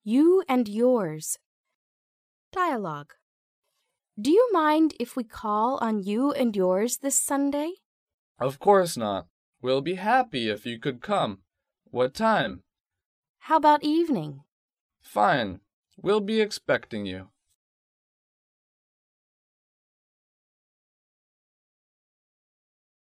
You and yours. Dialogue. Do you mind if we call on you and yours this Sunday? Of course not. We'll be happy if you could come. What time? How about evening? Fine. We'll be expecting you.